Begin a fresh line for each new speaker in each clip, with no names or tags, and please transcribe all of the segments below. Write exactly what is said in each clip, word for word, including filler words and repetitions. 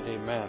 Amen.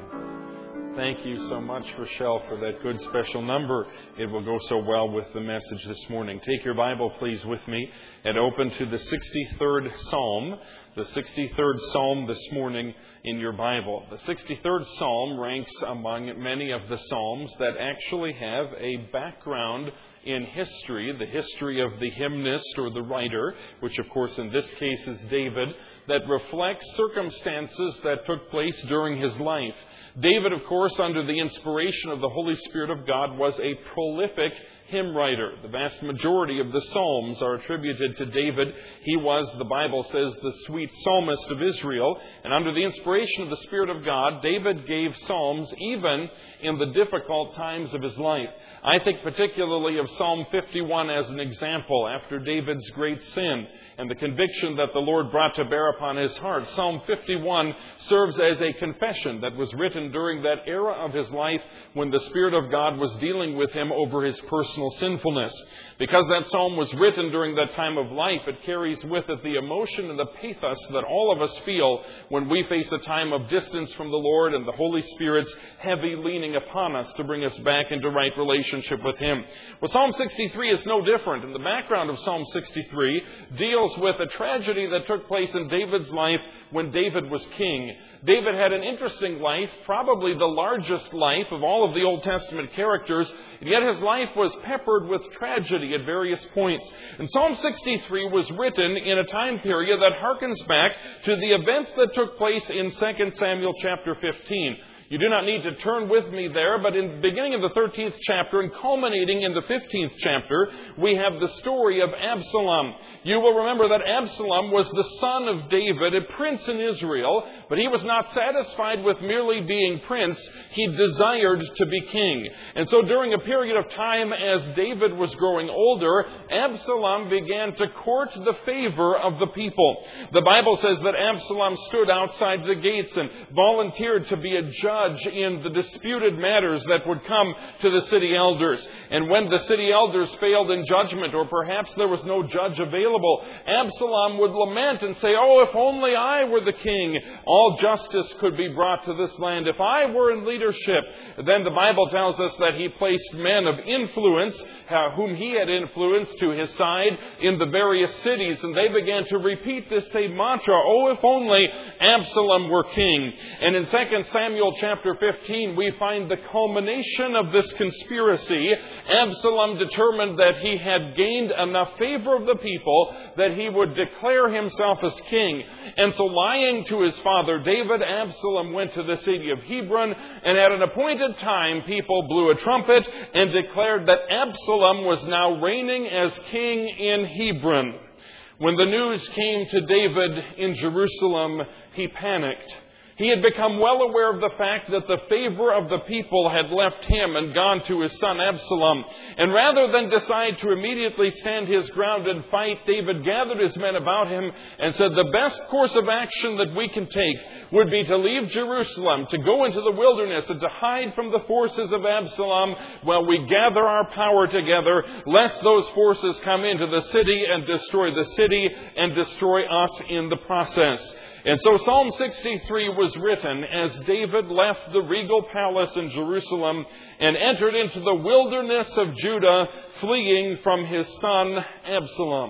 Thank you so much, Rochelle, for that good special number. It will go so well with the message this morning. Take your Bible, please, with me and open to the sixty-third Psalm. The sixty-third Psalm this morning in your Bible. The sixty-third Psalm ranks among many of the Psalms that actually have a background in history, the history of the hymnist or the writer, which of course in this case is David, that reflects circumstances that took place during his life. David, of course, under the inspiration of the Holy Spirit of God, was a prolific hymn writer. The vast majority of the Psalms are attributed to David. He was, the Bible says, the sweet psalmist of Israel. And under the inspiration of the Spirit of God, David gave Psalms even in the difficult times of his life. I think particularly of Psalm fifty-one as an example after David's great sin and the conviction that the Lord brought to bear upon his heart. Psalm fifty-one serves as a confession that was written during that era of his life when the Spirit of God was dealing with him over his personal sinfulness. Because that psalm was written during that time of life, it carries with it the emotion and the pathos that all of us feel when we face a time of distance from the Lord and the Holy Spirit's heavy leaning upon us to bring us back into right relationship with Him. Well, Psalm sixty-three is no different. And the background of Psalm sixty-three deals with a tragedy that took place in David's life when David was king. David had an interesting life, probably the largest life of all of the Old Testament characters, and yet his life was peppered with tragedy at various points. And Psalm sixty-three was written in a time period that harkens back to the events that took place in Second Samuel chapter fifteen. You do not need to turn with me there, but in the beginning of the thirteenth chapter and culminating in the fifteenth chapter, we have the story of Absalom. You will remember that Absalom was the son of David, a prince in Israel, but he was not satisfied with merely being prince. He desired to be king. And so during a period of time as David was growing older, Absalom began to court the favor of the people. The Bible says that Absalom stood outside the gates and volunteered to be a judge in the disputed matters that would come to the city elders. And when the city elders failed in judgment, or perhaps there was no judge available, Absalom would lament and say, "Oh, if only I were the king, all justice could be brought to this land. If I were in leadership." Then the Bible tells us that he placed men of influence, uh, whom he had influenced, to his side in the various cities, and they began to repeat this same mantra, "Oh, if only Absalom were king." And in Second Samuel chapter fifteen, we find the culmination of this conspiracy. Absalom determined that he had gained enough favor of the people that he would declare himself as king. And so, lying to his father David, Absalom went to the city of Hebron, and at an appointed time, people blew a trumpet and declared that Absalom was now reigning as king in Hebron. When the news came to David in Jerusalem, he panicked. He had become well aware of the fact that the favor of the people had left him and gone to his son Absalom. And rather than decide to immediately stand his ground and fight, David gathered his men about him and said, "The best course of action that we can take would be to leave Jerusalem, to go into the wilderness and to hide from the forces of Absalom while we gather our power together, lest those forces come into the city and destroy the city and destroy us in the process." And so Psalm sixty-three was written as David left the regal palace in Jerusalem and entered into the wilderness of Judah, fleeing from his son Absalom.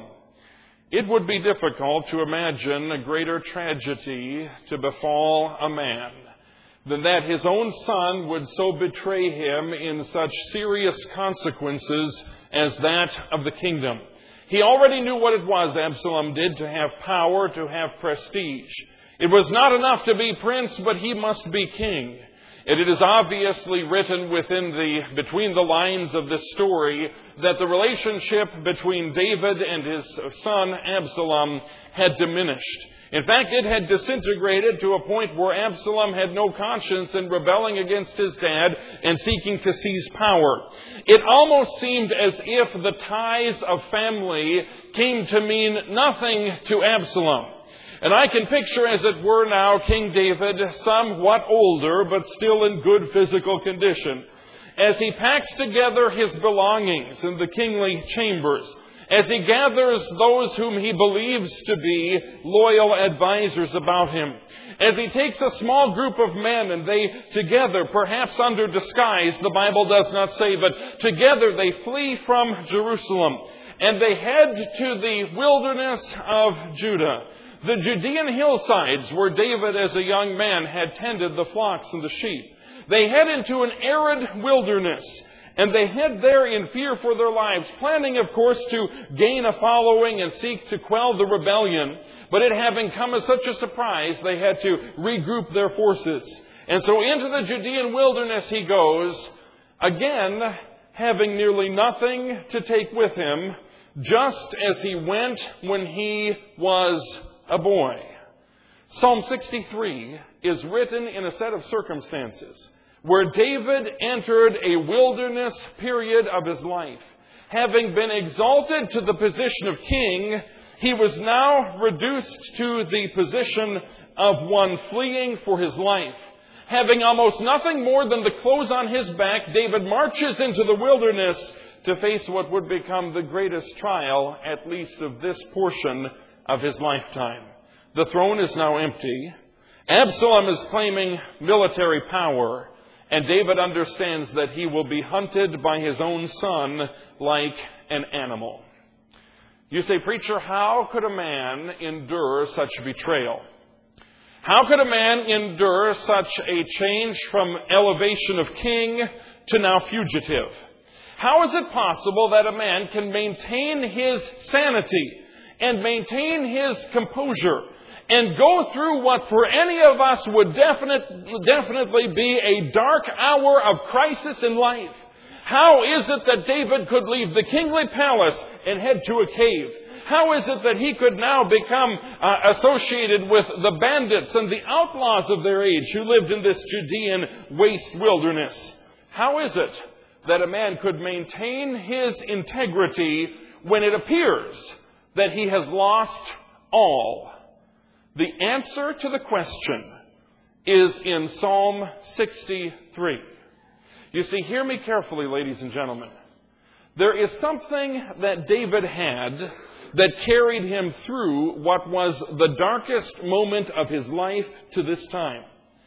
It would be difficult to imagine a greater tragedy to befall a man than that his own son would so betray him in such serious consequences as that of the kingdom. He already knew what it was, Absalom did, to have power, to have prestige. It was not enough to be prince, but he must be king. And it is obviously written within the, between the lines of this story that the relationship between David and his son Absalom had diminished. In fact, it had disintegrated to a point where Absalom had no conscience in rebelling against his dad and seeking to seize power. It almost seemed as if the ties of family came to mean nothing to Absalom. And I can picture, as it were now, King David, somewhat older, but still in good physical condition, as he packs together his belongings in the kingly chambers as he gathers those whom he believes to be loyal advisors about him, as he takes a small group of men and they together, perhaps under disguise, the Bible does not say, but together they flee from Jerusalem and they head to the wilderness of Judah, the Judean hillsides where David as a young man had tended the flocks and the sheep. They head into an arid wilderness. And they head there in fear for their lives, planning, of course, to gain a following and seek to quell the rebellion. But it having come as such a surprise, they had to regroup their forces. And so into the Judean wilderness he goes, again, having nearly nothing to take with him, just as he went when he was a boy. Psalm sixty-three is written in a set of circumstances where David entered a wilderness period of his life. Having been exalted to the position of king, he was now reduced to the position of one fleeing for his life. Having almost nothing more than the clothes on his back, David marches into the wilderness to face what would become the greatest trial, at least of this portion of his lifetime. The throne is now empty. Absalom is claiming military power. And David understands that he will be hunted by his own son like an animal. You say, preacher, how could a man endure such betrayal? How could a man endure such a change from elevation of king to now fugitive? How is it possible that a man can maintain his sanity and maintain his composure and go through what for any of us would definite, definitely be a dark hour of crisis in life? How is it that David could leave the kingly palace and head to a cave? How is it that he could now become uh, associated with the bandits and the outlaws of their age who lived in this Judean waste wilderness? How is it that a man could maintain his integrity when it appears that he has lost all? The answer to the question is in Psalm sixty-three. You see, hear me carefully, ladies and gentlemen. There is something that David had that carried him through what was the darkest moment of his life to this time.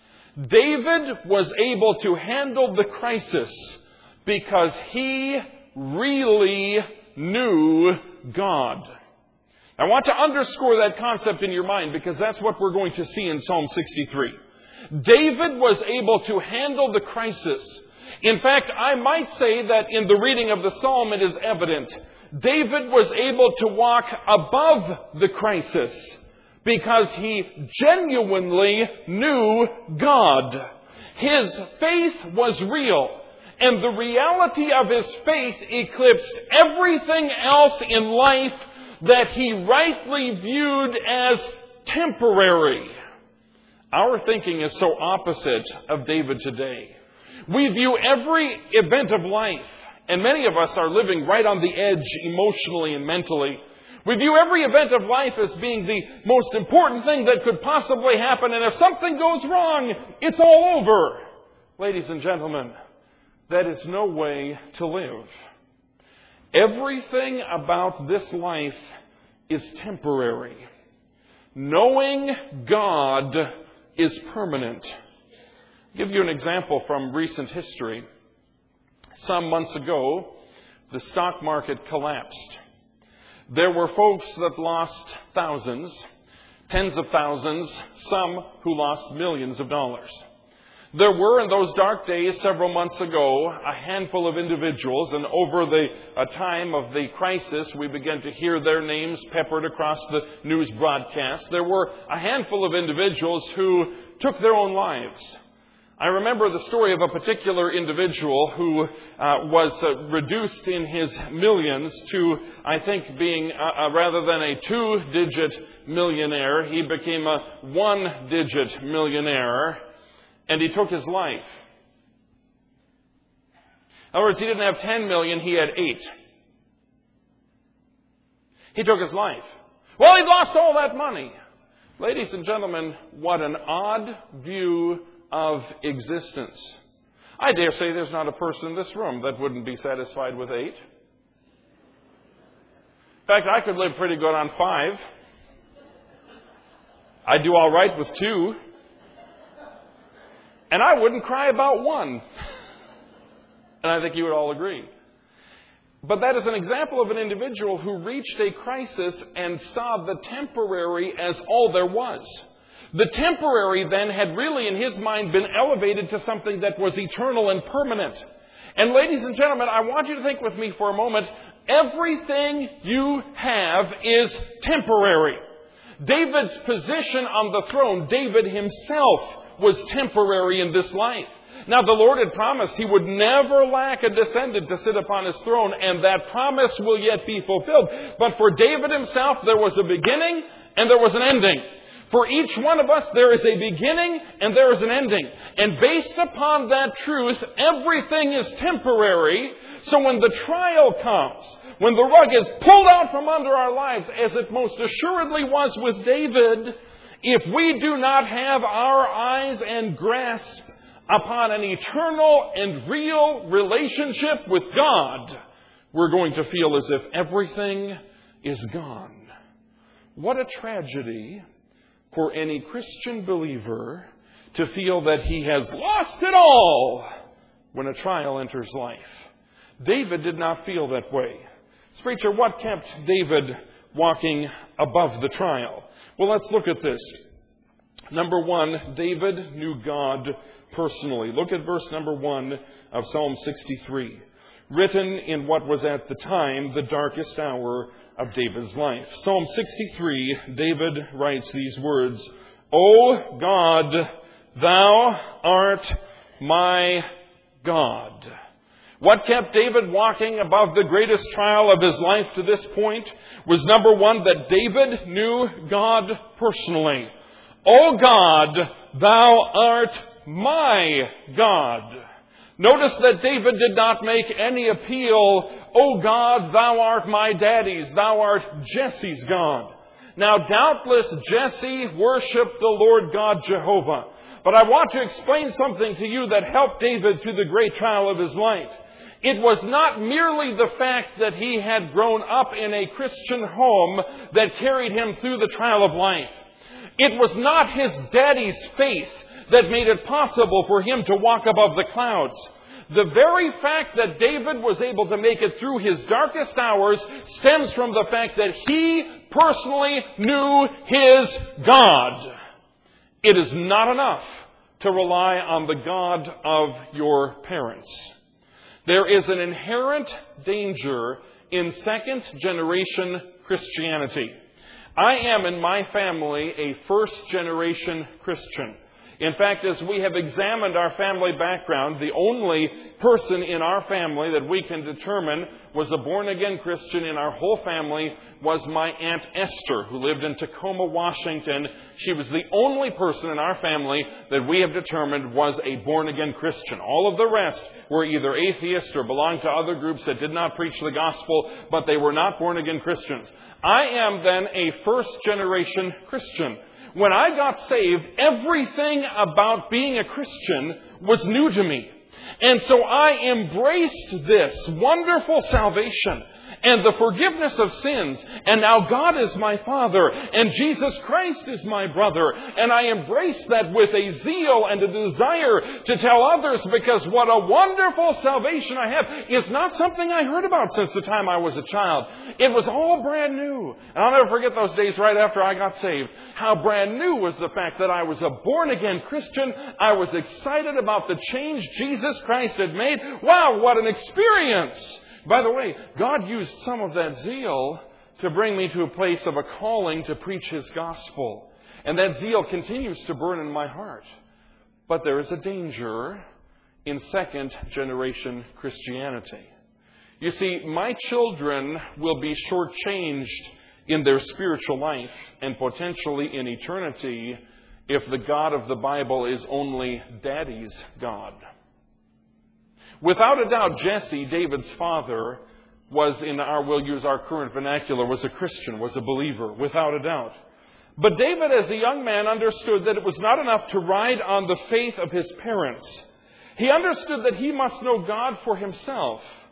David was able to handle the crisis because he really knew God. I want to underscore that concept in your mind because that's what we're going to see in Psalm sixty-three. David was able to handle the crisis. In fact, I might say that in the reading of the psalm it is evident. David was able to walk above the crisis because he genuinely knew God. His faith was real, and the reality of his faith eclipsed everything else in life that he rightly viewed as temporary. Our thinking is so opposite of David today. We view every event of life, and many of us are living right on the edge emotionally and mentally. We view every event of life as being the most important thing that could possibly happen, and if something goes wrong, it's all over. Ladies and gentlemen, that is no way to live. Everything about this life is temporary. Knowing God is permanent. I'll give you an example from recent history. Some months ago, the stock market collapsed. There were folks that lost thousands, tens of thousands, some who lost millions of dollars. There were, in those dark days several months ago, a handful of individuals, and over the uh, time of the crisis, we began to hear their names peppered across the news broadcast. There were a handful of individuals who took their own lives. I remember the story of a particular individual who uh, was uh, reduced in his millions to, I think, being, uh, uh, rather than a two-digit millionaire, he became a one-digit millionaire. And he took his life. In other words, he didn't have ten million, he had eight. He took his life. Well, he'd lost all that money. Ladies and gentlemen, what an odd view of existence. I dare say there's not a person in this room that wouldn't be satisfied with eight. fact, I could live pretty good on five. I'd do all right with two. And I wouldn't cry about one. And I think you would all agree. But that is an example of an individual who reached a crisis and saw the temporary as all there was. The temporary then had really, in his mind, been elevated to something that was eternal and permanent. And ladies and gentlemen, I want you to think with me for a moment. Everything you have is temporary. David's position on the throne, David himself, was temporary in this life. Now, the Lord had promised He would never lack a descendant to sit upon His throne, and that promise will yet be fulfilled. But for David himself, there was a beginning and there was an ending. For each one of us, there is a beginning and there is an ending. And based upon that truth, everything is temporary. So when the trial comes, when the rug is pulled out from under our lives, as it most assuredly was with David, if we do not have our eyes and grasp upon an eternal and real relationship with God, we're going to feel as if everything is gone. What a tragedy for any Christian believer to feel that he has lost it all when a trial enters life. David did not feel that way. So, preacher, what kept David walking above the trial? Well, let's look at this. Number one, David knew God personally. Look at verse number one of Psalm sixty-three. Written in what was at the time the darkest hour of David's life. Psalm sixty-three, David writes these words, O God, Thou art my God. What kept David walking above the greatest trial of his life to this point was, number one, that David knew God personally. O God, Thou art my God. Notice that David did not make any appeal, O God, Thou art my daddy's, Thou art Jesse's God. Now, doubtless Jesse worshipped the Lord God Jehovah. But I want to explain something to you that helped David through the great trial of his life. It was not merely the fact that he had grown up in a Christian home that carried him through the trial of life. It was not his daddy's faith that made it possible for him to walk above the clouds. The very fact that David was able to make it through his darkest hours stems from the fact that he personally knew his God. It is not enough to rely on the God of your parents. There is an inherent danger in second-generation Christianity. I am, in my family, a first-generation Christian. In fact, as we have examined our family background, the only person in our family that we can determine was a born-again Christian in our whole family was my Aunt Esther, who lived in Tacoma, Washington. She was the only person in our family that we have determined was a born-again Christian. All of the rest were either atheists or belonged to other groups that did not preach the gospel, but they were not born-again Christians. I am then a first-generation Christian. When I got saved, everything about being a Christian was new to me. And so I embraced this wonderful salvation and the forgiveness of sins. And now God is my Father and Jesus Christ is my brother. And I embrace that with a zeal and a desire to tell others, because what a wonderful salvation I have. It's not something I heard about since the time I was a child. It was all brand new. And I'll never forget those days right after I got saved. How brand new was the fact that I was a born-again Christian. I was excited about the change Jesus Christ had made. Wow, what an experience! By the way, God used some of that zeal to bring me to a place of a calling to preach His gospel. And that zeal continues to burn in my heart. But there is a danger in second-generation Christianity. You see, my children will be shortchanged in their spiritual life and potentially in eternity if the God of the Bible is only Daddy's God. Without a doubt, Jesse, David's father, was, in our, we'll use our current vernacular, was a Christian, was a believer, without a doubt. But David, as a young man, understood that it was not enough to ride on the faith of his parents. He understood that he must know God for himself.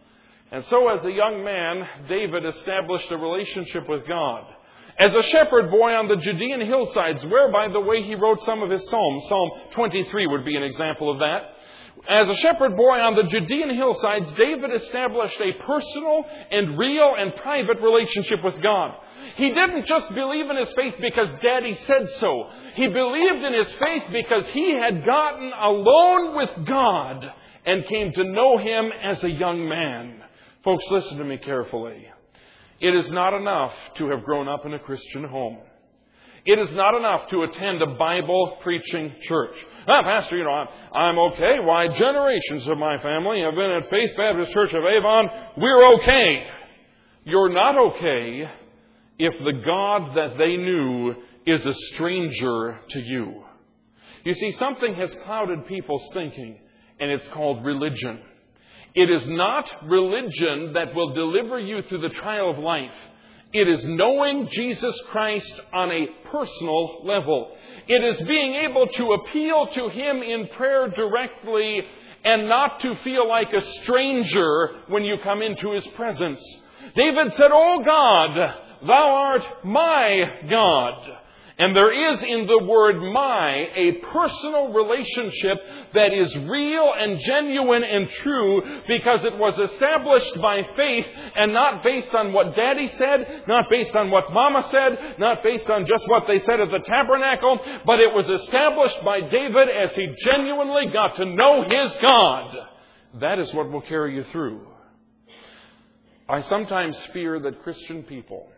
And so as a young man, David established a relationship with God. As a shepherd boy on the Judean hillsides, where, by the way, he wrote some of his psalms. Psalm twenty-three would be an example of that. As a shepherd boy on the Judean hillsides, David established a personal and real and private relationship with God. He didn't just believe in his faith because Daddy said so. He believed in his faith because he had gotten alone with God and came to know Him as a young man. Folks, listen to me carefully. It is not enough to have grown up in a Christian home. It is not enough to attend a Bible-preaching church. Ah, Pastor, you know, I'm, I'm okay. Why, generations of my family have been at Faith Baptist Church of Avon. We're okay. You're not okay if the God that they knew is a stranger to you. You see, something has clouded people's thinking, and it's called religion. It is not religion that will deliver you through the trial of life. It is knowing Jesus Christ on a personal level. It is being able to appeal to Him in prayer directly and not to feel like a stranger when you come into His presence. David said, "O God, Thou art my God." And there is in the word "my" a personal relationship that is real and genuine and true because it was established by faith and not based on what Daddy said, not based on what Mama said, not based on just what they said at the tabernacle, but it was established by David as he genuinely got to know his God. That is what will carry you through. I sometimes fear that Christian people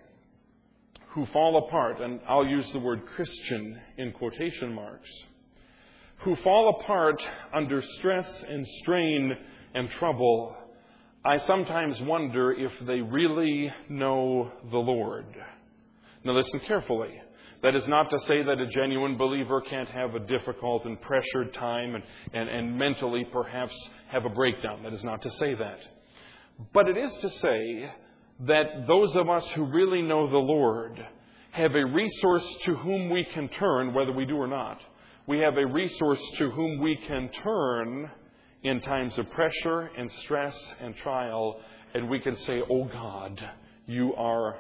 who fall apart, and I'll use the word Christian in quotation marks, who fall apart under stress and strain and trouble, I sometimes wonder if they really know the Lord. Now listen carefully. That is not to say that a genuine believer can't have a difficult and pressured time and, and, and mentally perhaps have a breakdown. That is not to say that. But it is to say that those of us who really know the Lord have a resource to whom we can turn, whether we do or not. We have a resource to whom we can turn in times of pressure and stress and trial, and we can say, "Oh God, You are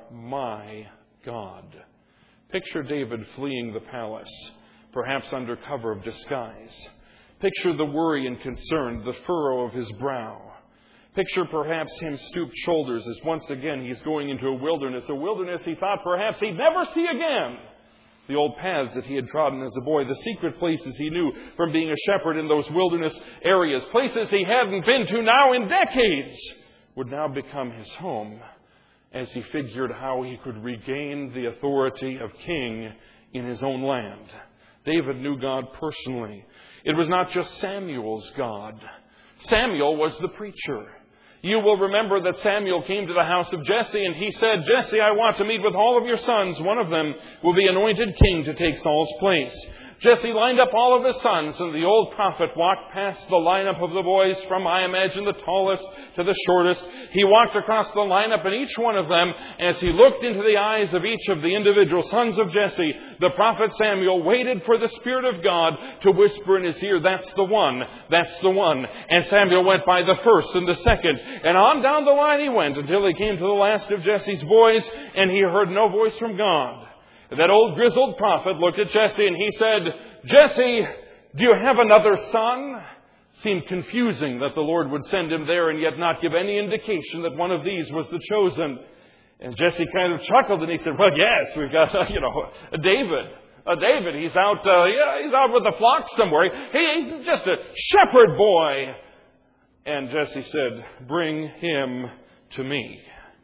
my God." Picture David fleeing the palace, perhaps under cover of disguise. Picture the worry and concern, the furrow of his brow. Picture perhaps him stooped shoulders as once again he's going into a wilderness, a wilderness he thought perhaps he'd never see again. The old paths that he had trodden as a boy, the secret places he knew from being a shepherd in those wilderness areas, places he hadn't been to now in decades, would now become his home as he figured how he could regain the authority of king in his own land. David knew God personally. It was not just Samuel's God. Samuel was the preacher. You will remember that Samuel came to the house of Jesse and he said, "Jesse, I want to meet with all of your sons. One of them will be anointed king to take Saul's place." Jesse lined up all of his sons, and the old prophet walked past the lineup of the boys from, I imagine, the tallest to the shortest. He walked across the lineup, and each one of them, as he looked into the eyes of each of the individual sons of Jesse, the prophet Samuel waited for the Spirit of God to whisper in his ear, "That's the one, that's the one." And Samuel went by the first and the second, and on down the line he went until he came to the last of Jesse's boys, and he heard no voice from God. That old grizzled prophet looked at Jesse and he said, "Jesse, do you have another son?" Seemed confusing that the Lord would send him there and yet not give any indication that one of these was the chosen. And Jesse kind of chuckled and he said, "Well, yes, we've got, uh, you know, a David. A David. He's out, uh, yeah, he's out with the flock somewhere. He, he's just a shepherd boy." And Jesse said, "Bring him to me."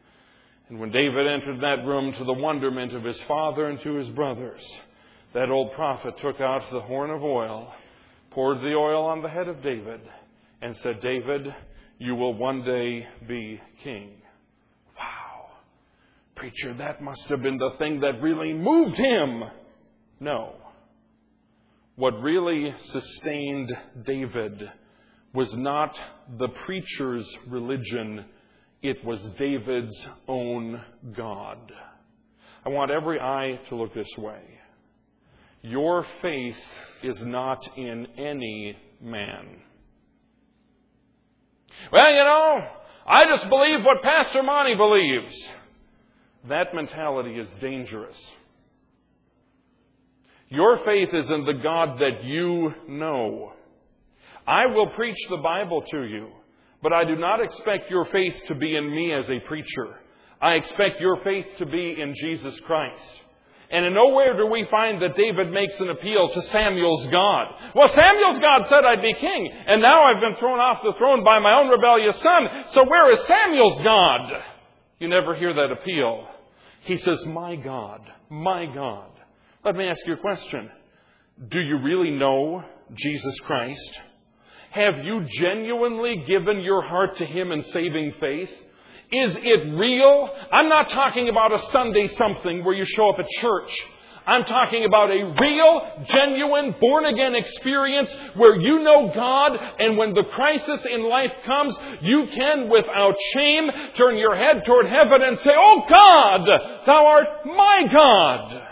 And when David entered that room, to the wonderment of his father and to his brothers, that old prophet took out the horn of oil, poured the oil on the head of David, and said, "David, you will one day be king." Wow. Preacher, that must have been the thing that really moved him. No. What really sustained David was not the preacher's religion. It was David's own God. I want every eye to look this way. Your faith is not in any man. "Well, you know, I just believe what Pastor Monty believes. That mentality is dangerous. Your faith is in the God that you know. I will preach the Bible to you, but I do not expect your faith to be in me as a preacher. I expect your faith to be in Jesus Christ. And in nowhere do we find that David makes an appeal to Samuel's God. Well, Samuel's God said I'd be king, and now I've been thrown off the throne by my own rebellious son. So where is Samuel's God? You never hear that appeal. He says, my God, my God. Let me ask you a question. Do you really know Jesus Christ? Have you genuinely given your heart to Him in saving faith? Is it real? I'm not talking about a Sunday something where you show up at church. I'm talking about a real, genuine, born-again experience where you know God, and when the crisis in life comes, you can, without shame, turn your head toward heaven and say, oh God, Thou art my God.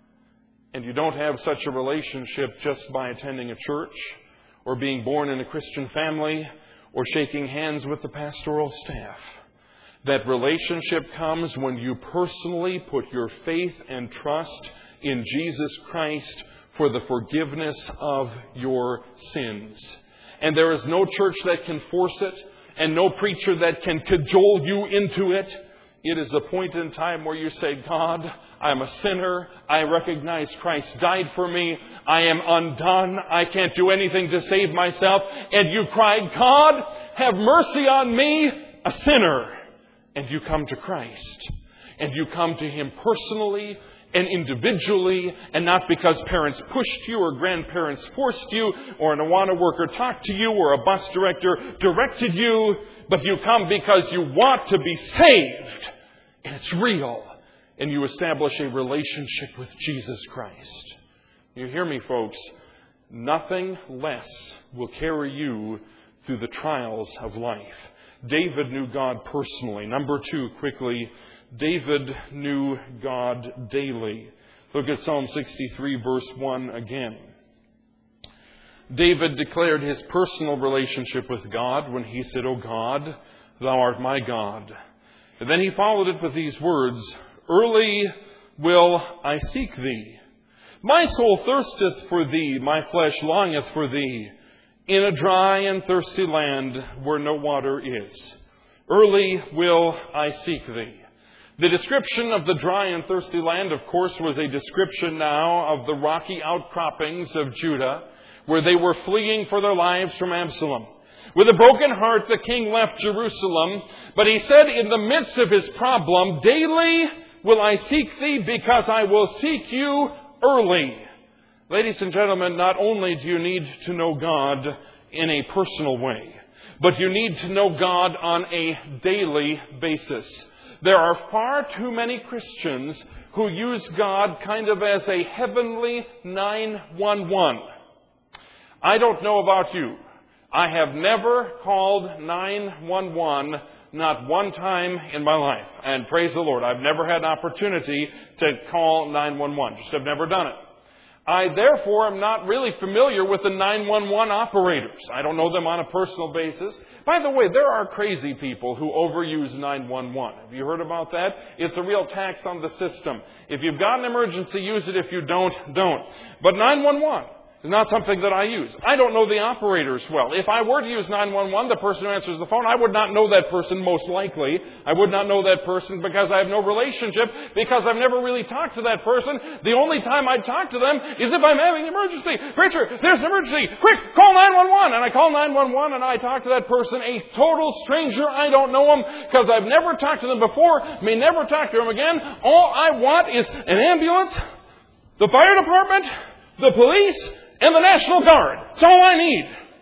And you don't have such a relationship just by attending a church, or being born in a Christian family, or shaking hands with the pastoral staff. That relationship comes when you personally put your faith and trust in Jesus Christ for the forgiveness of your sins. And there is no church that can force it, and no preacher that can cajole you into it. It is a point in time where you say, God, I'm a sinner. I recognize Christ died for me. I am undone. I can't do anything to save myself. And you cry, God, have mercy on me, a sinner. And you come to Christ. And you come to Him personally and individually, and not because parents pushed you or grandparents forced you or an Awana worker talked to you or a bus director directed you, but you come because you want to be saved. And it's real. And you establish a relationship with Jesus Christ. You hear me, folks? Nothing less will carry you through the trials of life. David knew God personally. Number two, quickly, David knew God daily. Look at Psalm sixty-three, verse one again. David declared his personal relationship with God when he said, O God, Thou art my God. And then he followed it with these words, Early will I seek Thee. My soul thirsteth for Thee, my flesh longeth for Thee, in a dry and thirsty land where no water is. Early will I seek Thee. The description of the dry and thirsty land, of course, was a description now of the rocky outcroppings of Judah, where they were fleeing for their lives from Absalom. With a broken heart, the king left Jerusalem, but he said in the midst of his problem, Daily will I seek Thee, because I will seek You early. Ladies and gentlemen, not only do you need to know God in a personal way, but you need to know God on a daily basis. There are far too many Christians who use God kind of as a heavenly nine one one. I don't know about you. I have never called nine one one, not one time in my life. And praise the Lord, I've never had an opportunity to call nine one one. Just have never done it. I, therefore, am not really familiar with the nine one one operators. I don't know them on a personal basis. By the way, there are crazy people who overuse nine one one. Have you heard about that? It's a real tax on the system. If you've got an emergency, use it. If you don't, don't. But nine one one is not something that I use. I don't know the operators well. If I were to use nine one one, the person who answers the phone, I would not know that person most likely. I would not know that person because I have no relationship, because I've never really talked to that person. The only time I'd talk to them is if I'm having an emergency. Preacher, there's an emergency. Quick, call nine one one. And I call nine one one and I talk to that person, a total stranger. I don't know them because I've never talked to them before, may never talk to them again. All I want is an ambulance, the fire department, the police, and the National Guard. That's all I need.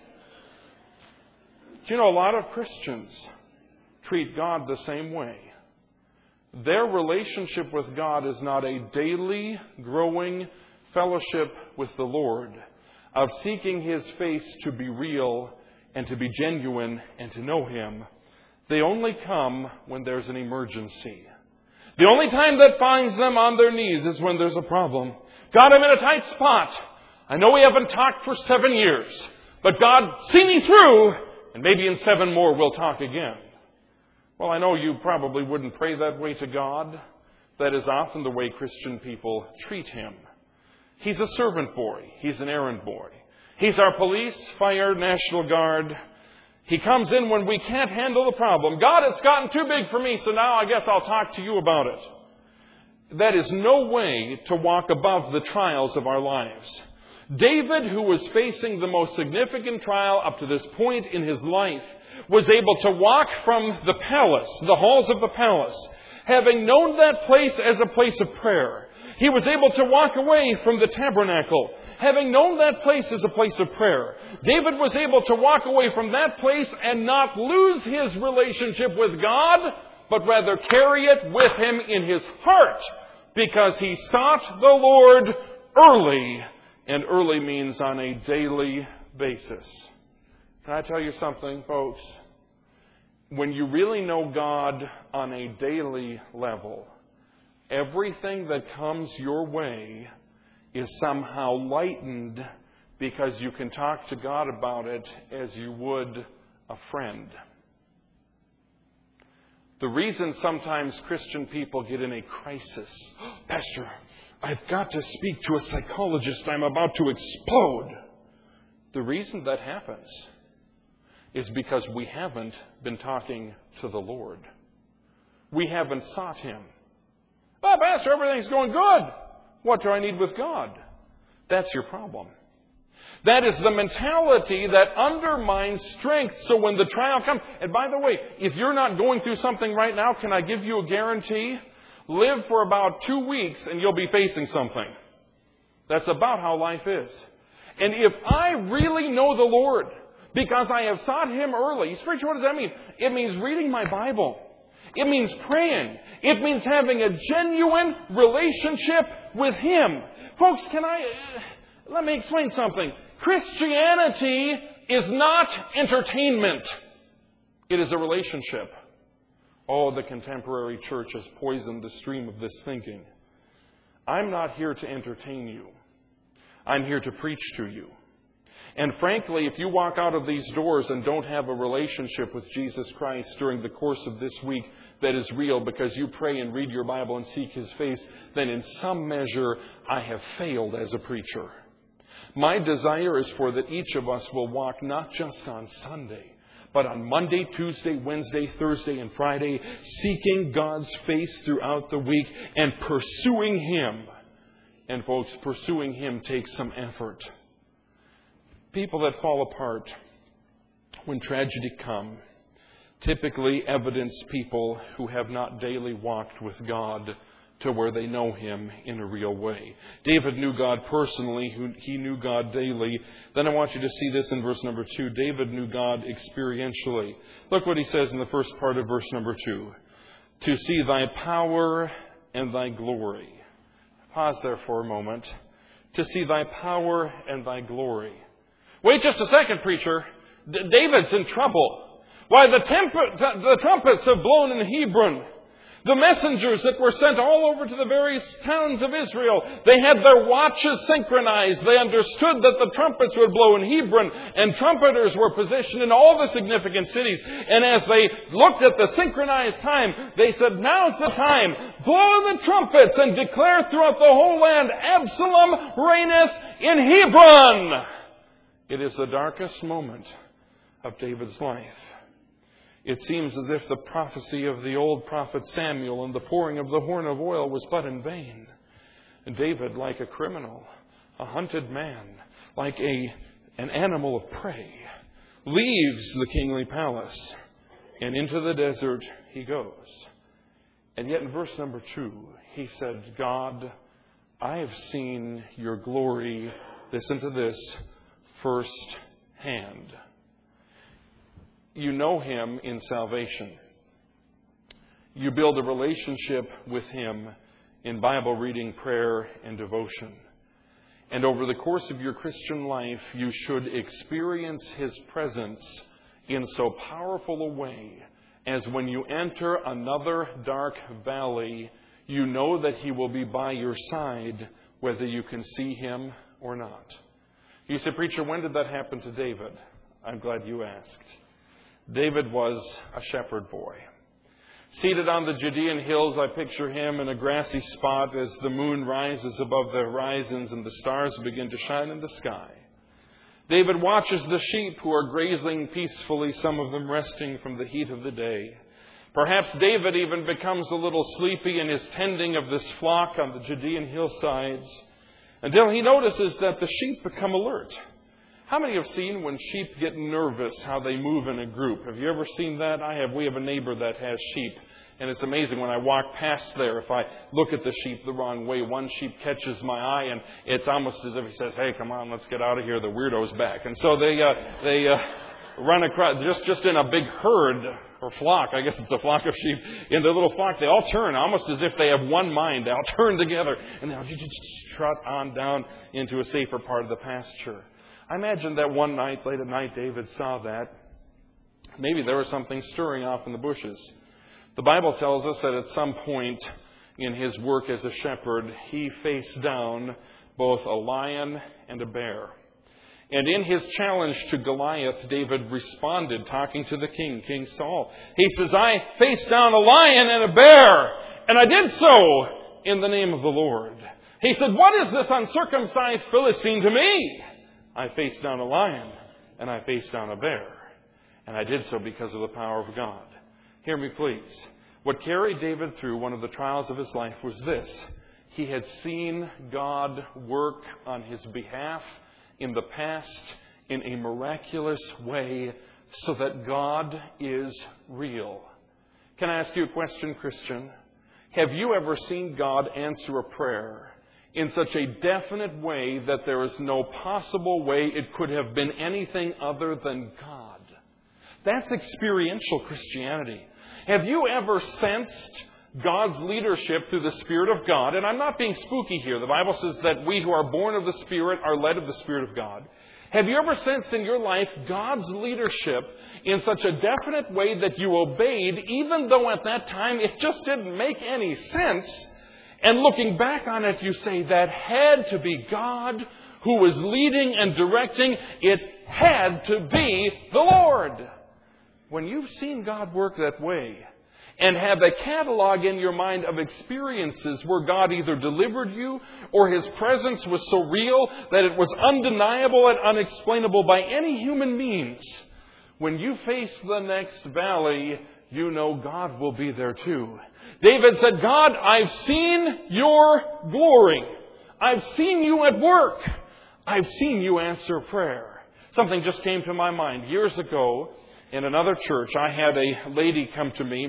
Do you know, a lot of Christians treat God the same way. Their relationship with God is not a daily growing fellowship with the Lord, of seeking His face to be real and to be genuine and to know Him. They only come when there's an emergency. The only time that finds them on their knees is when there's a problem. God, I'm in a tight spot. I know we haven't talked for seven years, but God, see me through, and maybe in seven more we'll talk again. Well, I know you probably wouldn't pray that way to God. That is often the way Christian people treat Him. He's a servant boy. He's an errand boy. He's our police, fire, National Guard. He comes in when we can't handle the problem. God, it's gotten too big for me, so now I guess I'll talk to you about it. That is no way to walk above the trials of our lives. David, who was facing the most significant trial up to this point in his life, was able to walk from the palace, the halls of the palace, having known that place as a place of prayer. He was able to walk away from the tabernacle, having known that place as a place of prayer. David was able to walk away from that place and not lose his relationship with God, but rather carry it with him in his heart, because he sought the Lord early. And early means on a daily basis. Can I tell you something, folks? When you really know God on a daily level, everything that comes your way is somehow lightened because you can talk to God about it as you would a friend. The reason sometimes Christian people get in a crisis, Pastor, I've got to speak to a psychologist. I'm about to explode. The reason that happens is because we haven't been talking to the Lord. We haven't sought Him. Oh, Pastor, everything's going good. What do I need with God? That's your problem. That is the mentality that undermines strength. So when the trial comes, and by the way, if you're not going through something right now, can I give you a guarantee? Live for about two weeks and you'll be facing something. That's about how life is. And if I really know the Lord, because I have sought Him early, spiritual, what does that mean? It means reading my Bible. It means praying. It means having a genuine relationship with Him. Folks, can I, uh, let me explain something. Christianity is not entertainment. It is a relationship. Oh, the contemporary church has poisoned the stream of this thinking. I'm not here to entertain you. I'm here to preach to you. And frankly, if you walk out of these doors and don't have a relationship with Jesus Christ during the course of this week that is real because you pray and read your Bible and seek His face, then in some measure I have failed as a preacher. My desire is for that each of us will walk not just on Sunday, but on Monday, Tuesday, Wednesday, Thursday, and Friday, seeking God's face throughout the week and pursuing Him. And folks, pursuing Him takes some effort. People that fall apart when tragedy comes typically evidence people who have not daily walked with God to where they know Him in a real way. David knew God personally. He knew God daily. Then I want you to see this in verse number two. David knew God experientially. Look what he says in the first part of verse number two. To see Thy power and Thy glory. Pause there for a moment. To see Thy power and Thy glory. Wait just a second, preacher. D- David's in trouble. Why, the, temp- the trumpets have blown in Hebron. The messengers that were sent all over to the various towns of Israel, they had their watches synchronized. They understood that the trumpets would blow in Hebron, and trumpeters were positioned in all the significant cities. And as they looked at the synchronized time, they said, now's the time. Blow the trumpets and declare throughout the whole land, Absalom reigneth in Hebron. It is the darkest moment of David's life. It seems as if the prophecy of the old prophet Samuel and the pouring of the horn of oil was but in vain. And David, like a criminal, a hunted man, like a, an animal of prey, leaves the kingly palace and into the desert he goes. And yet in verse number two, he said, God, I have seen your glory, listen to this, firsthand. You know Him in salvation. You build a relationship with Him in Bible reading, prayer, and devotion. And over the course of your Christian life, you should experience His presence in so powerful a way as when you enter another dark valley, you know that He will be by your side whether you can see Him or not. You say, preacher, when did that happen to David? I'm glad you asked. David was a shepherd boy. Seated on the Judean hills, I picture him in a grassy spot as the moon rises above the horizons and the stars begin to shine in the sky. David watches the sheep who are grazing peacefully, some of them resting from the heat of the day. Perhaps David even becomes a little sleepy in his tending of this flock on the Judean hillsides, until he notices that the sheep become alert. How many have seen when sheep get nervous how they move in a group? Have you ever seen that? I have. We have a neighbor that has sheep. And it's amazing when I walk past there, if I look at the sheep the wrong way, one sheep catches my eye and it's almost as if he says, hey, come on, let's get out of here. The weirdo's back. And so they, uh, they, uh, run across, just, just in a big herd or flock. I guess it's a flock of sheep. In the little flock, they all turn almost as if they have one mind. They all turn together and they'll just trot on down into a safer part of the pasture. I imagine that one night, late at night, David saw that. Maybe there was something stirring off in the bushes. The Bible tells us that at some point in his work as a shepherd, he faced down both a lion and a bear. And in his challenge to Goliath, David responded, talking to the king, King Saul. He says, I faced down a lion and a bear, and I did so in the name of the Lord. He said, what is this uncircumcised Philistine to me? I faced down a lion and I faced down a bear. And I did so because of the power of God. Hear me, please. What carried David through one of the trials of his life was this. He had seen God work on his behalf in the past in a miraculous way so that God is real. Can I ask you a question, Christian? Have you ever seen God answer a prayer in such a definite way that there is no possible way it could have been anything other than God? That's experiential Christianity. Have you ever sensed God's leadership through the Spirit of God? And I'm not being spooky here. The Bible says that we who are born of the Spirit are led of the Spirit of God. Have you ever sensed in your life God's leadership in such a definite way that you obeyed, even though at that time it just didn't make any sense? And looking back on it, you say, that had to be God who was leading and directing. It had to be the Lord. When you've seen God work that way and have a catalog in your mind of experiences where God either delivered you or His presence was so real that it was undeniable and unexplainable by any human means, when you face the next valley, you know God will be there too. David said, God, I've seen your glory. I've seen you at work. I've seen you answer prayer. Something just came to my mind. Years ago, in another church, I had a lady come to me,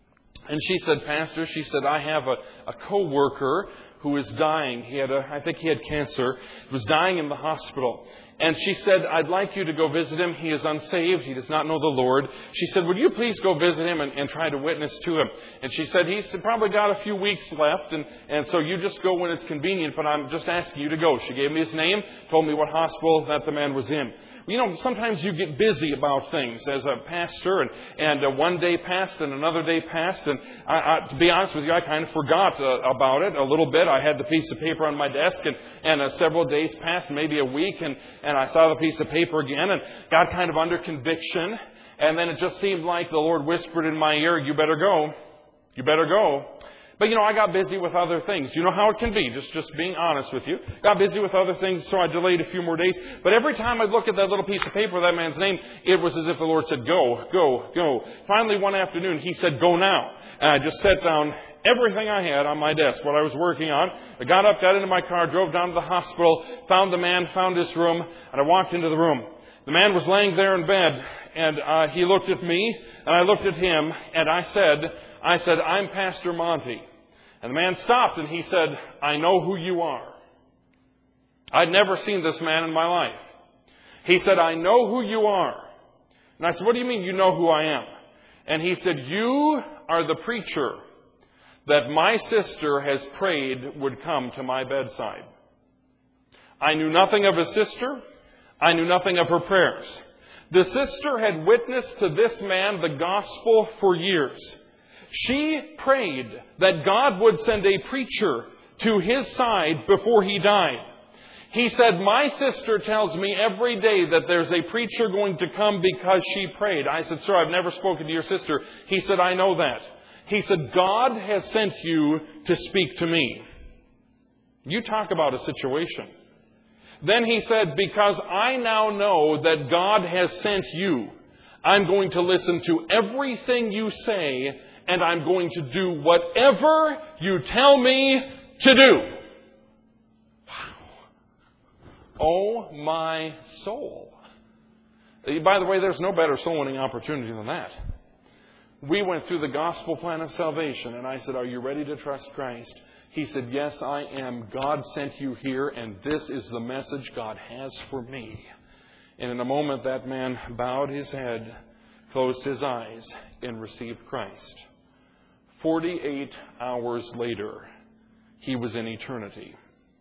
and she said, Pastor, she said, I have a, a co-worker who is dying. He had a, I think he had cancer. He was dying in the hospital. And she said, I'd like you to go visit him. He is unsaved. He does not know the Lord. She said, would you please go visit him and, and try to witness to him? And she said, he's probably got a few weeks left. And, and so you just go when it's convenient, but I'm just asking you to go. She gave me his name, told me what hospital that the man was in. You know, sometimes you get busy about things as a pastor, and, and uh, one day passed and another day passed. And I, I, to be honest with you, I kind of forgot uh, about it a little bit. I had the piece of paper on my desk, and, and uh, several days passed, maybe a week, and And I saw the piece of paper again and got kind of under conviction. And then it just seemed like the Lord whispered in my ear, you better go. You better go. But, you know, I got busy with other things. You know how it can be, just, just being honest with you. Got busy with other things, so I delayed a few more days. But every time I'd look at that little piece of paper, that man's name, it was as if the Lord said, go, go, go. Finally, one afternoon, He said, go now. And I just sat down everything I had on my desk, what I was working on. I got up, got into my car, drove down to the hospital, found the man, found his room, and I walked into the room. The man was laying there in bed, and uh, he looked at me, and I looked at him, and I said, I said, I'm Pastor Monty. And the man stopped, and he said, I know who you are. I'd never seen this man in my life. He said, I know who you are. And I said, what do you mean you know who I am? And he said, you are the preacher that my sister has prayed would come to my bedside. I knew nothing of his sister. I knew nothing of her prayers. The sister had witnessed to this man the gospel for years. She prayed that God would send a preacher to his side before he died. He said, my sister tells me every day that there's a preacher going to come because she prayed. I said, sir, I've never spoken to your sister. He said, I know that. He said, God has sent you to speak to me. You talk about a situation. Then he said, because I now know that God has sent you, I'm going to listen to everything you say, and I'm going to do whatever you tell me to do. Wow. Oh, my soul. By the way, there's no better soul winning opportunity than that. We went through the gospel plan of salvation, and I said, are you ready to trust Christ? He said, yes, I am. God sent you here, and this is the message God has for me. And in a moment, that man bowed his head, closed his eyes, and received Christ. Forty-eight hours later, he was in eternity.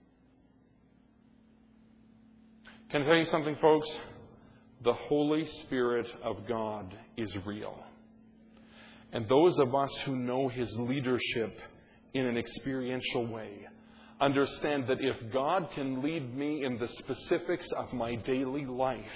Can I tell you something, folks? The Holy Spirit of God is real. And those of us who know His leadership in an experiential way understand that if God can lead me in the specifics of my daily life,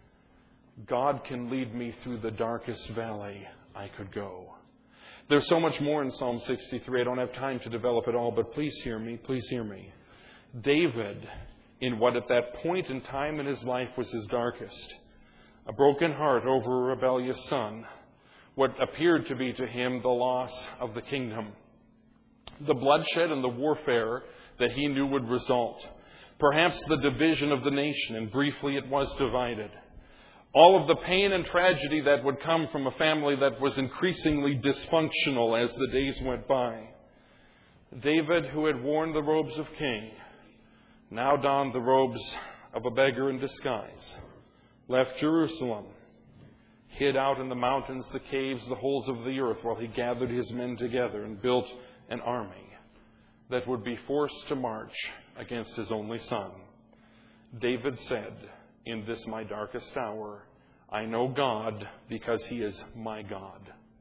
God can lead me through the darkest valley I could go. There's so much more in Psalm sixty-three. I don't have time to develop it all, but please hear me. Please hear me. David, in what at that point in time in his life was his darkest, a broken heart over a rebellious son, what appeared to be to him the loss of the kingdom, the bloodshed and the warfare that he knew would result, perhaps the division of the nation, and briefly it was divided. All of the pain and tragedy that would come from a family that was increasingly dysfunctional as the days went by. David, who had worn the robes of king, now donned the robes of a beggar in disguise, left Jerusalem, hid out in the mountains, the caves, the holes of the earth, while he gathered his men together and built an army that would be forced to march against his only son. David said, in this my darkest hour, I know God because He is my God.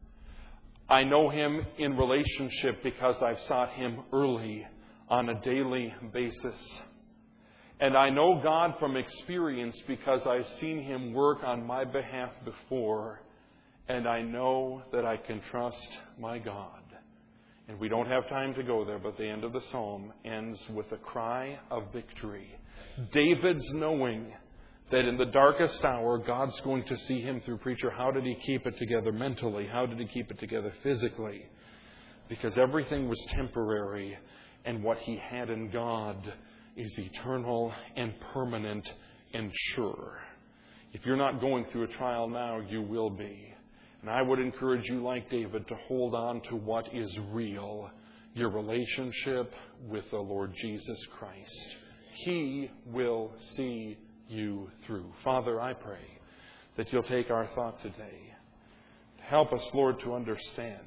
I know Him in relationship because I've sought Him early on a daily basis. And I know God from experience because I've seen Him work on my behalf before. And I know that I can trust my God. And we don't have time to go there, but the end of the psalm ends with a cry of victory. David's knowing that in the darkest hour, God's going to see him through. Preacher, how did he keep it together mentally? How did he keep it together physically? Because everything was temporary, and what he had in God is eternal and permanent and sure. If you're not going through a trial now, you will be. And I would encourage you, like David, to hold on to what is real, your relationship with the Lord Jesus Christ. He will see you through. Father, I pray that You'll take our thought today. Help us, Lord, to understand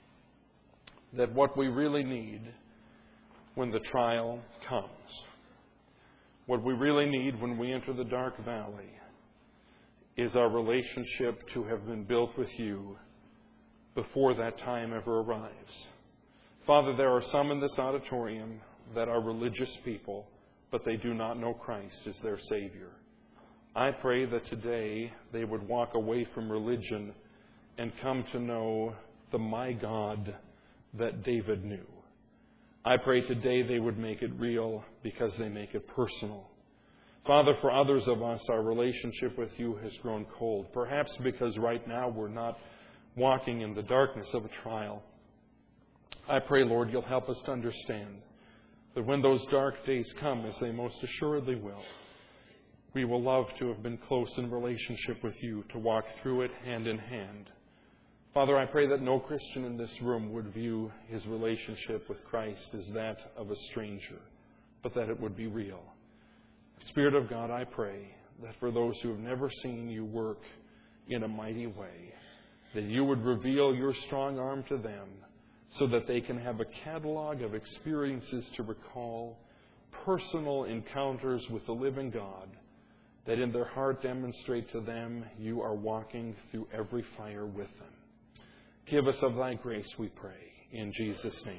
that what we really need when the trial comes, what we really need when we enter the dark valley, is our relationship to have been built with You before that time ever arrives. Father, there are some in this auditorium that are religious people, but they do not know Christ as their Savior. I pray that today they would walk away from religion and come to know the my God that David knew. I pray today they would make it real because they make it personal. Father, for others of us, our relationship with You has grown cold, perhaps because right now we're not walking in the darkness of a trial. I pray, Lord, You'll help us to understand that when those dark days come, as they most assuredly will, we will love to have been close in relationship with You, to walk through it hand in hand. Father, I pray that no Christian in this room would view his relationship with Christ as that of a stranger, but that it would be real. Spirit of God, I pray that for those who have never seen You work in a mighty way, that You would reveal Your strong arm to them so that they can have a catalog of experiences to recall, personal encounters with the living God, that in their heart demonstrate to them You are walking through every fire with them. Give us of Thy grace, we pray, in Jesus' name.